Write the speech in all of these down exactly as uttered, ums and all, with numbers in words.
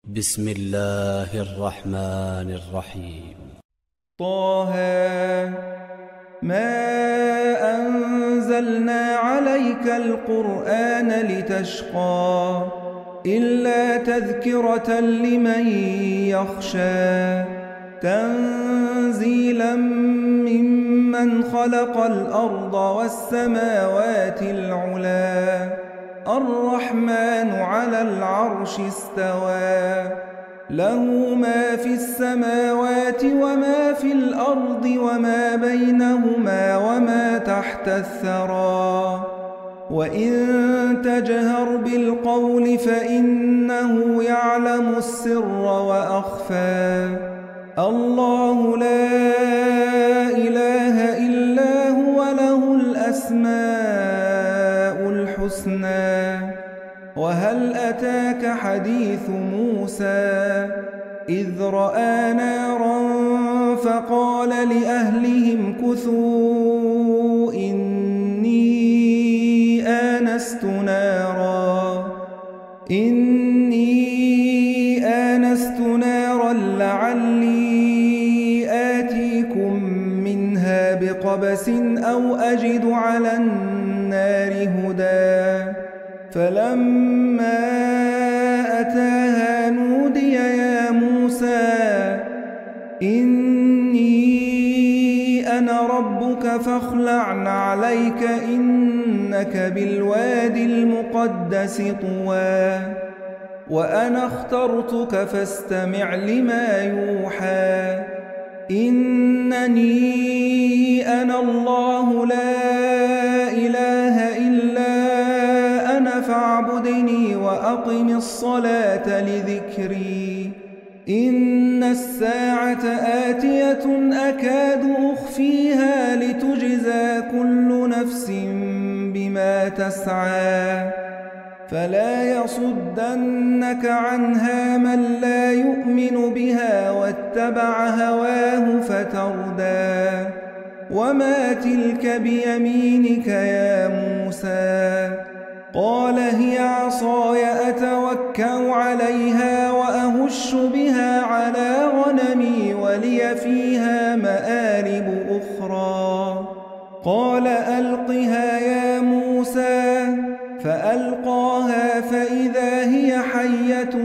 بسم الله الرحمن الرحيم. طه ما أنزلنا عليك القرآن لتشقى إلا تذكرة لمن يخشى تنزيلا ممن خلق الأرض والسماوات العلا الرحمن على العرش استوى له ما في السماوات وما في الأرض وما بينهما وما تحت الثرى وإن تجهر بالقول فإنه يعلم السر وأخفى الله لا إله إلا هو له الأسماء الحسنى وهل أتاك حديث موسى إذ رأى نارا فقال لأهلهم كثوا إني آنست نارا إني آنست نارا لعلي آتيكم منها بقبس أو أجد على النار هدى فلما أتاها نودي يا موسى إني أنا ربك فاخلع عليك إنك بالوادي المقدس طوى وأنا اخترتك فاستمع لما يوحى إنني أنا الله لا إله إلا أنا فاعبدني وأقم الصلاة لذكري إن الساعة آتية أكاد أخفيها لتجزى كل نفس بما تسعى فلا يصدنك عنها من لا يؤمن بها واتبع هواه فتردى وما تلك بيمينك يا موسى قال هي عصاي أتوكأ عليها وأهش بها على غنمي ولي فيها مآرب أخرى قال ألقها يا موسى فألقاها فإذا هي حية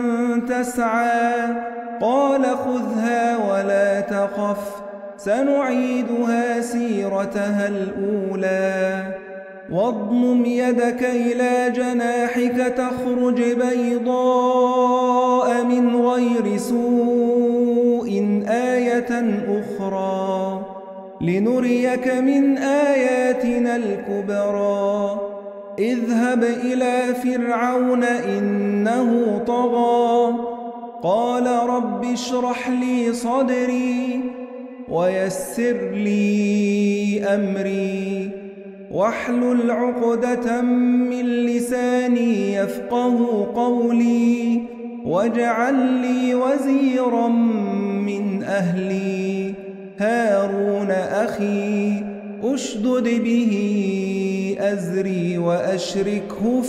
تسعى قال خذها ولا تخف سنعيدها سيرتها الأولى واضمم يدك إلى جناحك تخرج بيضاء من غير سوء آية أخرى لنريك من آياتنا الكبرى اذهب إلى فرعون إنه طغى قال رب اشرح لي صدري ويسر لي أمري واحلل عقدة من لساني يفقه قولي واجعل لي وزيرا من أهلي هارون أخي أشدد به أزري وأشركه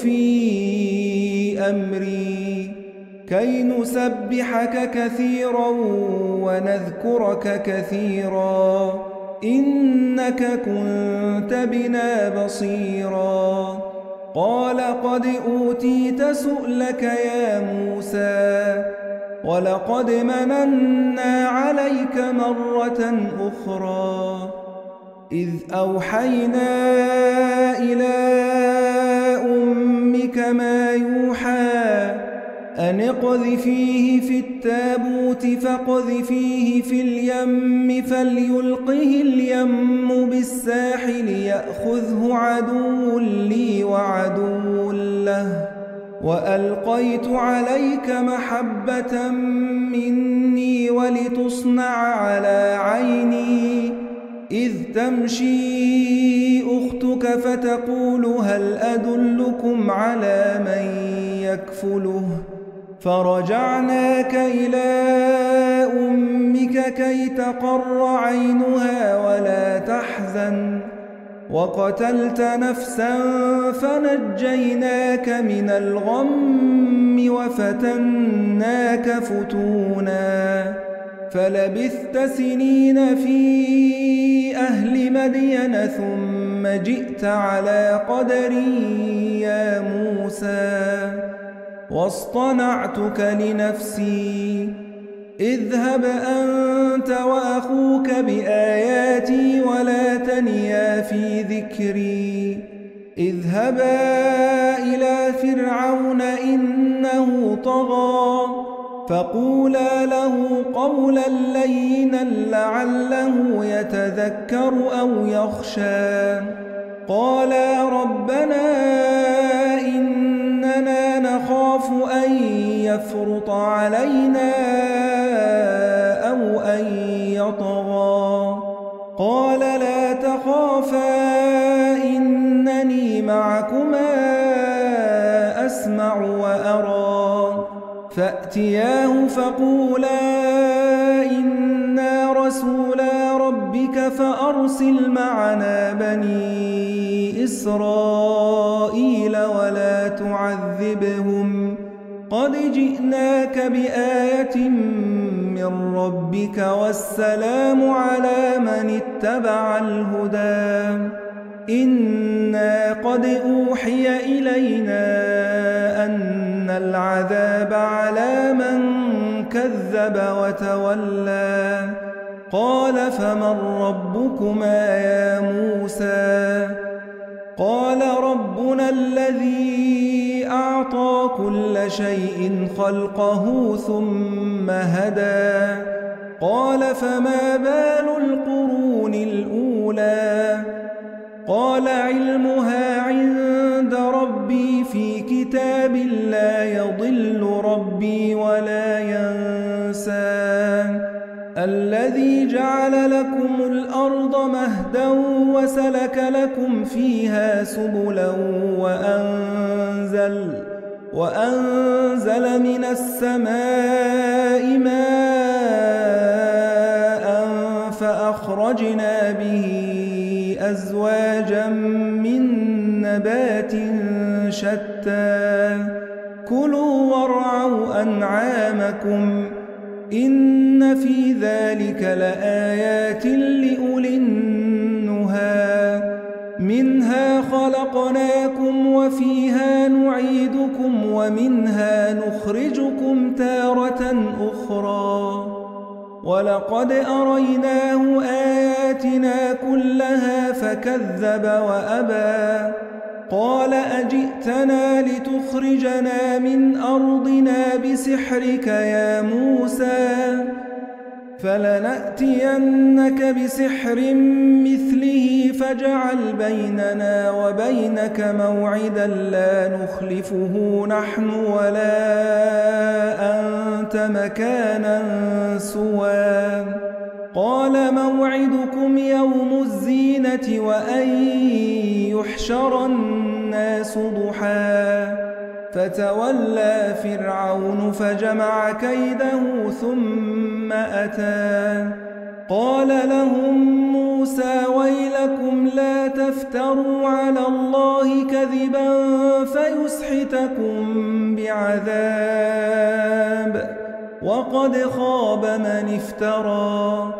في أمري كي نسبحك كثيرا ونذكرك كثيرا إنك كنت بنا بصيرا قال قد أوتيت سؤلك يا موسى ولقد مننا عليك مرة أخرى إذ أوحينا إلى أمك ما يوحى أن اقذفيه في التابوت فاقذفيه في اليم فليلقه اليم بالساحل يأخذه عدو لي وعدو له وألقيت عليك محبة مني ولتصنع على عيني إذ تمشي أختك فتقول هل أدلكم على من يكفله فرجعناك إلى أمك كي تقر عينها ولا تحزن وقتلت نفسا فنجيناك من الغم وفتناك فتونا فلبثت سنين في أهل مدين ثم جئت على قدري يا موسى واصطنعتك لنفسي اذهب أنت وأخوك بآياتي ولا تنيا في ذكري اذهبا إلى فرعون إنه طغى فقولا له قولا لينا لعله يتذكر أو يخشى قالا ربنا إننا نخاف أن يفرط علينا أو أن يطغى قال لا تخافا إنني معكما أسمع وأرى فأتياه فقولا إنا رسولا ربك فأرسل معنا بني إسرائيل ولا تعذبهم قد جئناك بآية من ربك والسلام على من اتبع الهدى إنا قد أوحي إلينا أن العذاب على من كذب وتولى قال فمن ربكما يا موسى قال ربنا الذي أعطى كل شيء خلقه ثم هدى قال فما بال القرون الأولى قال علمها عند ربي في كتاب لا يضل ربي ولا ينسى الذي جعل لكم الأرض مهدا وسلك لكم فيها سبلا وأنزل, وأنزل من السماء ماء فأخرجنا به أزواجا من نبات شتى كلوا وارعوا أنعامكم إن في ذلك لآيات لأولي النهى منها خلقناكم وفيها نعيدكم ومنها نخرجكم تارة أخرى ولقد أريناه آياتنا كلها فكذب وأبى قال أجئتنا لتخرجنا من أرضنا بسحرك يا موسى فلنأتينك بسحر مثله فاجعل بيننا وبينك موعدا لا نخلفه نحن ولا أنت مكانا سوى قال موعدكم يوم الزينة وأن يحشر الناس ضحى فتولى فرعون فجمع كيده ثم أتى قال لهم موسى ويلكم لا تفتروا على الله كذبا فيسحتكم بعذاب وقد خاب من افترى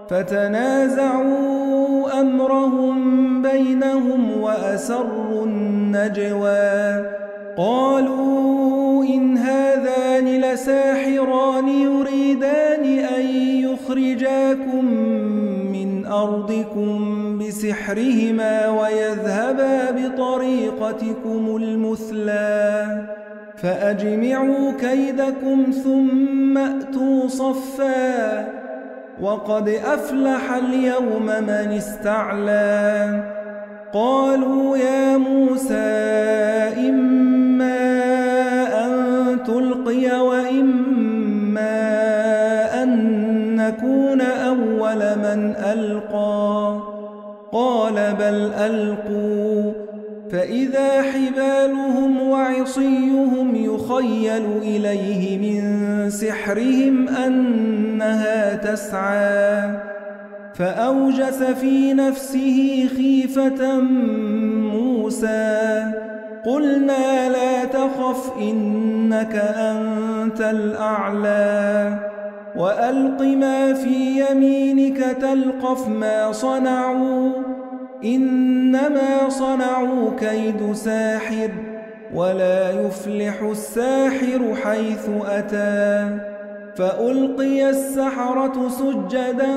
فتنازعوا أمرهم بينهم وأسروا النجوى قالوا إن هذان لساحران يريدان أن يخرجاكم من أرضكم بسحرهما ويذهبا بطريقتكم المثلى فأجمعوا كيدكم ثم أتوا صفا وقد أفلح اليوم من استعلى قالوا يا موسى إما أن تلقي وإما أن نكون أول من ألقى قال بل ألقوا فإذا حبالهم وعصيهم يخيل إليه من سحرهم أنها تسعى فأوجس في نفسه خيفة موسى قلنا لا تخف إنك أنت الأعلى وألق ما في يمينك تلقف ما صنعوا إنما صنعوا كيد ساحر ولا يفلح الساحر حيث أتى فألقي السحرة سجدا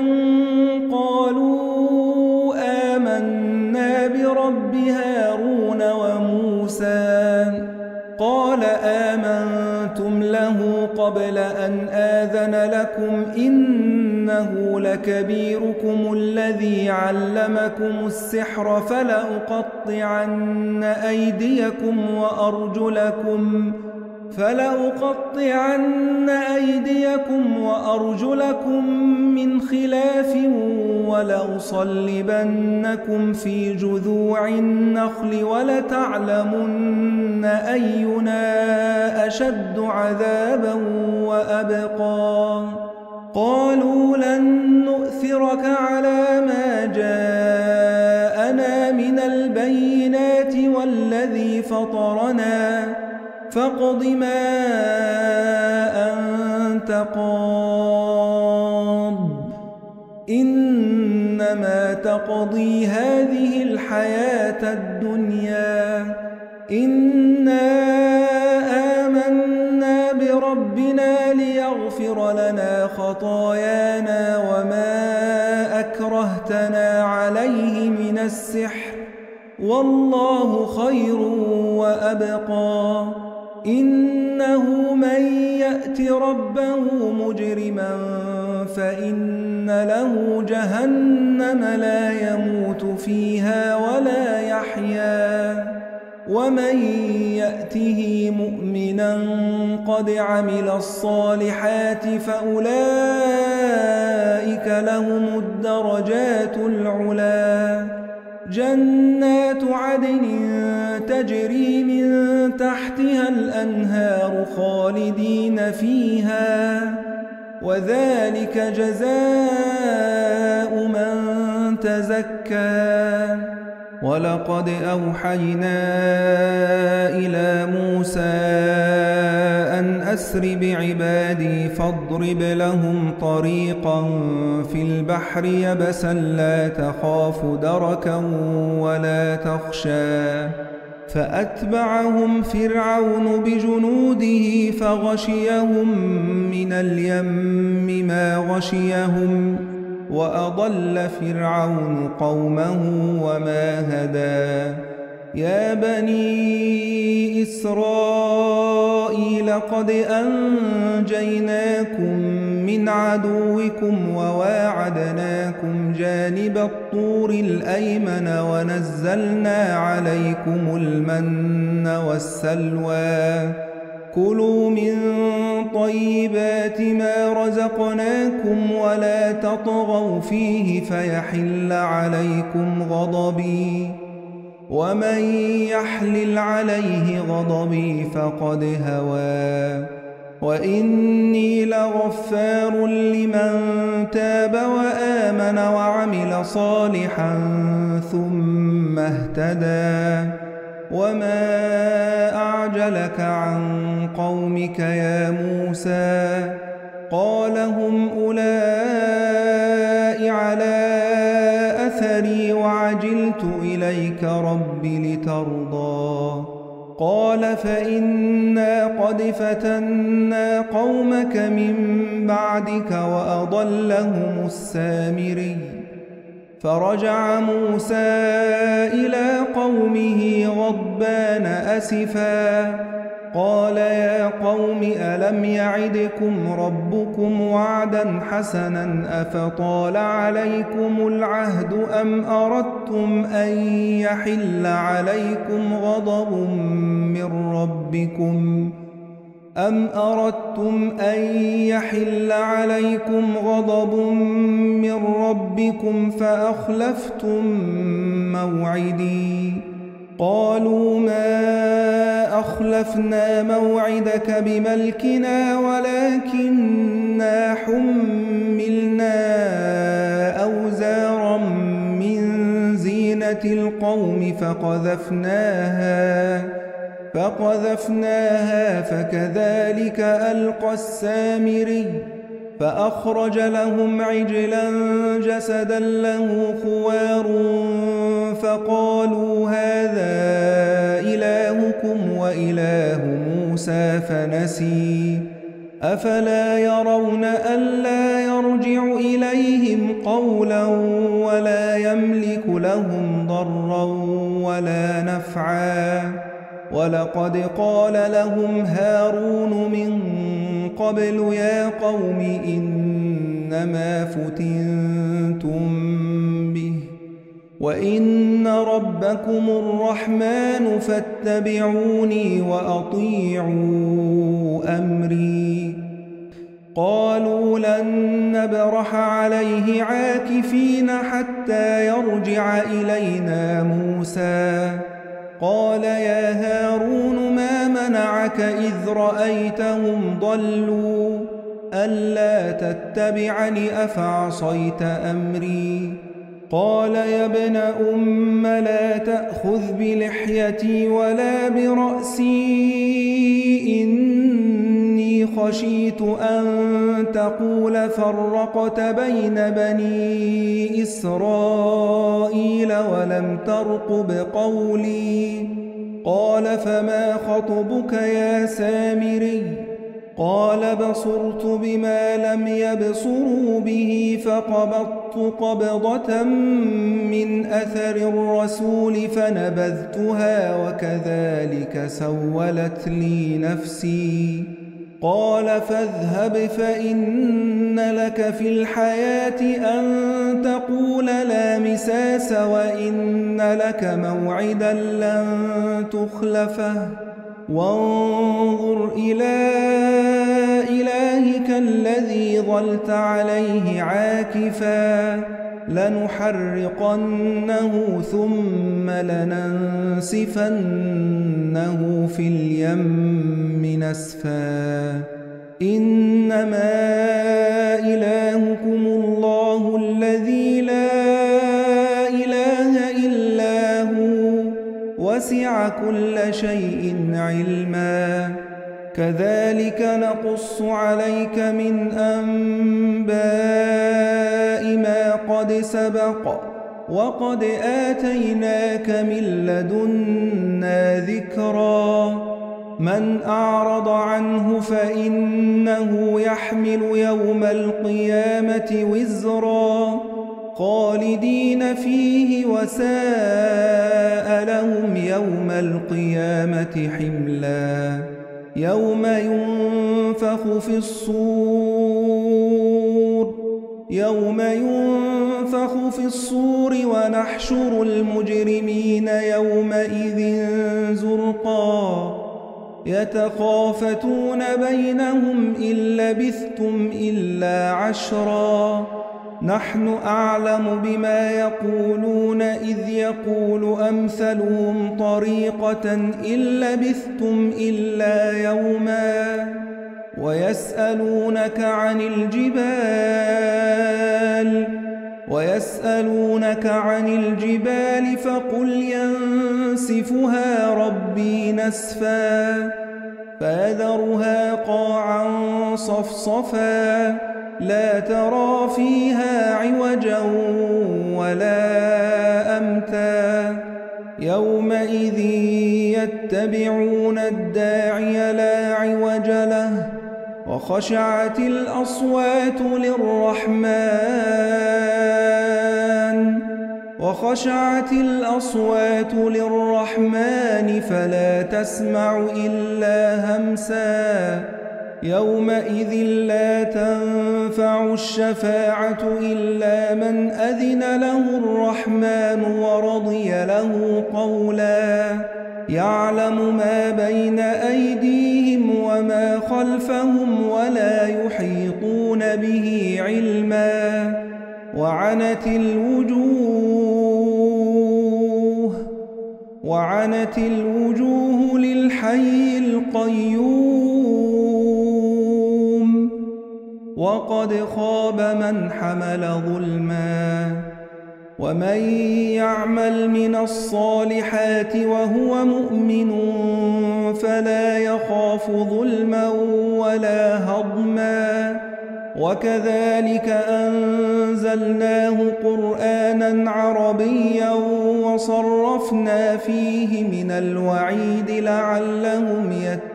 قالوا آمنا برب هارون وموسى قال آمنتم له قبل أن آذن لكم إنه لكبيركم الذي علمكم السحر فلأقطعن أيديكم وأرجلكم فلأقطعن أيديكم وأرجلكم من خلاف ولأصلبنكم في جذوع النخل ولتعلمن أينا أشد عذابا وأبقى قالوا لن نؤثرك على ما جاءنا من البينات والذي فطرنا فاقض ما أنت قاض إنما تقضي هذه الحياة الدنيا إنا آمنا بربنا ليغفر لنا خطايانا وما أكرهتنا عليه من السحر والله خير وأبقى إنه من يأت ربه مجرما فإن له جهنم لا يموت فيها ولا يحيا ومن يأته مؤمنا قد عمل الصالحات فأولئك لهم الدرجات العلا جنات عدن تجري من تحتها الأنهار خالدين فيها وذلك جزاء من تزكى ولقد أوحينا إلى موسى أن أسر بعبادي فاضرب لهم طريقا في البحر يبسا لا تخاف دركا ولا تخشى فأتبعهم فرعون بجنوده فغشيهم من اليم ما غشيهم وأضل فرعون قومه وما هدى يا بني إسرائيل قد أنجيناكم من عدوكم وواعدناكم جانب الطور الأيمن ونزلنا عليكم المن والسلوى كلوا من طيبات ما رزقناكم ولا تطغوا فيه فيحل عليكم غضبي ومن يحلل عليه غضبي فقد هوى وإني لغفار لمن تاب وآمن وعمل صالحا ثم اهتدى وما أعجلك عن قومك يا موسى قال هم أولئك على أثري وعجلت إليك رب لترضى قال فإنا قد فتنا قومك من بعدك وأضلهم السامري فرجع موسى إلى قومه غضبان أسفا قال يا قوم ألم يعدكم ربكم وعدا حسنا أفطال عليكم العهد أم أردتم أن يحل عليكم غضب من ربكم أم أردتم أن يحل عليكم غضب من ربكم فأخلفتم موعدي قالوا ما أخلفنا موعدك بملكنا ولكننا حملنا أوزارا من زينة القوم فقذفناها فقذفناها فكذلك ألقى السامري فأخرج لهم عجلا جسدا له خوار فقالوا هذا إلهكم وإله موسى فنسي أفلا يرون ألا يرجع إليهم قولا ولا يملك لهم ضرا ولا نفعا ولقد قال لهم هارون من قبل يا قوم إنما فتنتم به وإن ربكم الرحمن فاتبعوني وأطيعوا أمري قالوا لن نبرح عليه عاكفين حتى يرجع إلينا موسى قال يا هارون ما منعك إذ رأيتهم ضلوا ألا تتبعني أفعصيت أمري قال يا ابن أم لا تأخذ بلحيتي ولا برأسي إني خشيت أن تقول فرقت بين بني إسرائيل ولم ترقب قولي قال فما خطبك يا سامري قال بصرت بما لم يبصروا به فقبضت قبضة من أثر الرسول فنبذتها وكذلك سولت لي نفسي قال فاذهب فإن لك في الحياة أن تقول لا مساس وإن لك موعدا لن تخلفه وانظر إلى إلهك الذي ظلت عليه عاكفا لنحرقنه ثم لننسفنه في اليم نسفا إنما إلهكم الله الذي لا إله إلا هو وسع كل شيء علما كذلك نقص عليك من أنباء ما قد سبق وقد آتيناك من لدنا ذكرا من أعرض عنه فإنه يحمل يوم القيامة وزرا خالدين فيه وساء لهم يوم القيامة حملا يوم ينفخ في الصور يوم ينفخ في الصور ونحشر المجرمين يومئذ زرقا يتخافتون بينهم إن لبثتم إلا عشرا نحن أعلم بما يقولون إذ يقول أمثلهم طريقة إن لبثتم إلا يوما ويسألونك عن الجبال ويسألونك عن الجبال فقل ينسفها ربي نسفا فيذرها قاعا صفصفا لا ترى فيها عوجا ولا أمتا يومئذ يتبعون الداعي لا عوج له وخشعت الأصوات للرحمن وخشعت الأصوات للرحمن فلا تسمع إلا همسا يومئذ لا تنفع الشفاعة إلا من أذن له الرحمن ورضي له قولا يعلم ما بين أيديهم وما خلفهم ولا يحيطون به علما وعنت الوجوه وعنت الوجوه للحي القيوم وقد خاب من حمل ظلما ومن يعمل من الصالحات وهو مؤمن فلا يخاف ظلما ولا هضما وكذلك أنزلناه قرآنا عربيا وصرفنا فيه من الوعيد لعلهم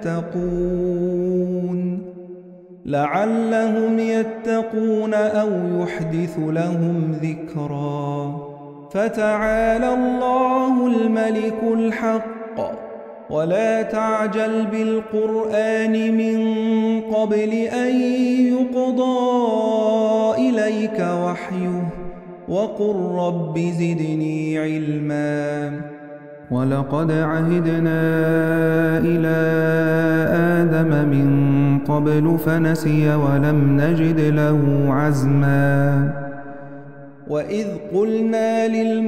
يتقون لعلهم يتقون أو يحدث لهم ذكرا فتعالى الله الملك الحق ولا تعجل بالقرآن من قبل أن يقضى إليك وحيه وقل رب زدني علما ولقد عهدنا إلى آدم من قبل فنسي ولم نجد له عزما وإذ قلنا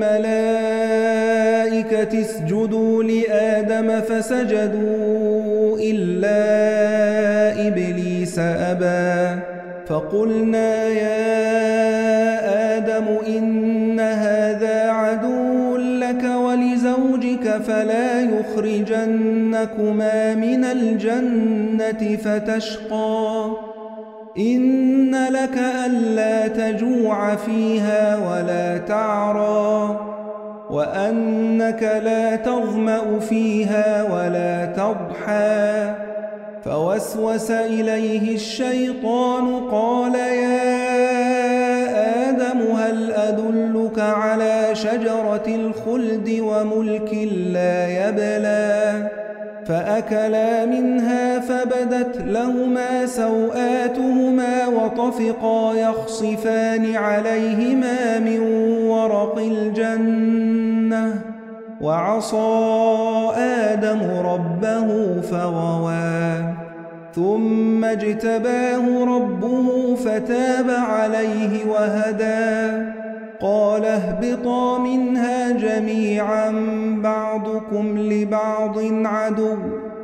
للملائكة اسجدوا لآدم فسجدوا إلا إبليس أبى فقلنا يا آدم إن هذا عدو لك ولزوجك فلا يخرجنكما من الجنة فتشقى إن لك ألا تجوع فيها ولا تعرى وأنك لا تظمأ فيها ولا تضحى فوسوس إليه الشيطان قال يا آدم هل أدلك على شجرة الخلد وملك لا يبلى فأكلا منها فبدت لهما سوآتهما وطفقا يخصفان عليهما من ورق الجنة وعصى آدم ربه فغوى ثم اجتباه ربه فتاب عليه وهدى قال اهبطا منها جميعا بعضكم لبعض عدو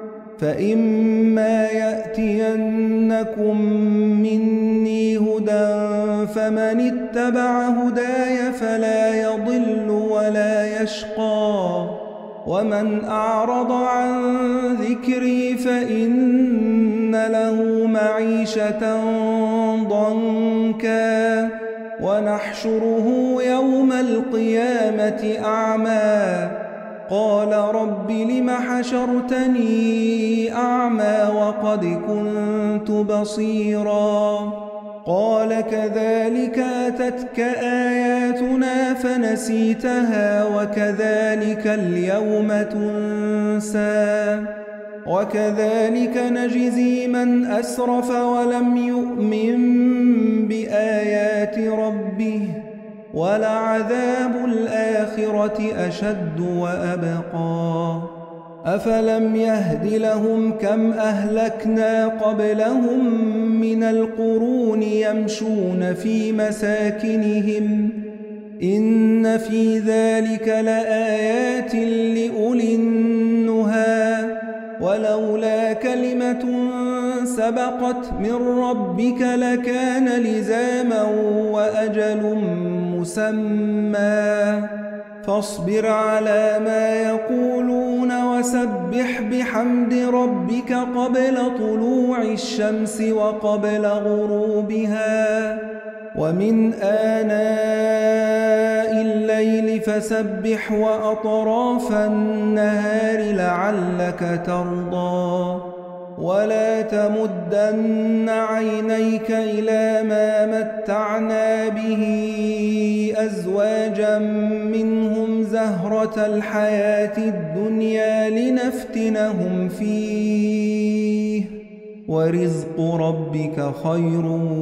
فإما يأتينكم مني هدى فمن اتبع هداي فلا يضل ولا يشقى ومن أعرض عن ذكري فإن له معيشة ضنكا ونحشره يوم القيامة أعمى قال رب لم حشرتني أعمى وقد كنت بصيرا قال كذلك أتتك آياتنا فنسيتها وكذلك اليوم تنسى وكذلك نجزي من أسرف ولم يؤمن بآيات ربه ولعذاب الآخرة أشد وأبقى أفلم يهد لهم كم أهلكنا قبلهم من القرون يمشون في مساكنهم إن في ذلك لآيات لأولي النهى ولولا كلمة سبقت من ربك لكان لزاما وأجل مسمى فاصبر على ما يقولون وسبح بحمد ربك قبل طلوع الشمس وقبل غروبها ومن آناء الليل فسبح وأطراف النهار لعلك ترضى ولا تمدن عينيك إلى ما متعنا به أزواجا منهم زهرة الحياة الدنيا لنفتنهم فيه ورزق ربك خير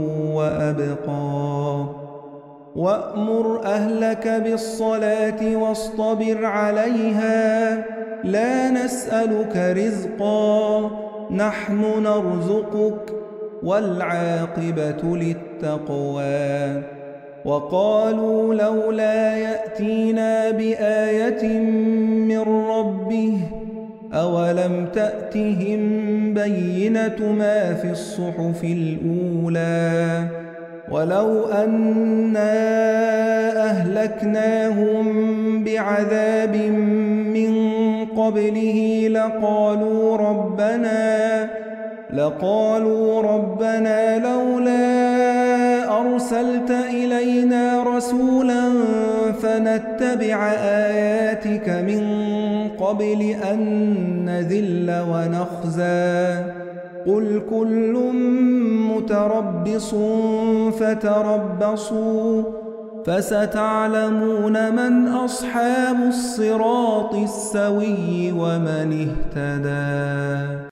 وأبقى وأمر أهلك بالصلاة واصطبر عليها لا نسألك رزقا نحن نرزقك والعاقبة للتقوى وقالوا لولا يأتينا بآية من ربه أولم تأتهم بينة ما في الصحف الأولى ولو أنا أهلكناهم بعذاب من قبله لقالوا ربنا لقالوا ربنا لولا أرسلت إلينا رسولا فنتبع آياتك من قبل أن نذل ونخزى قل كل متربص فتربصوا فستعلمون من أصحاب الصراط السوي ومن اهتدى.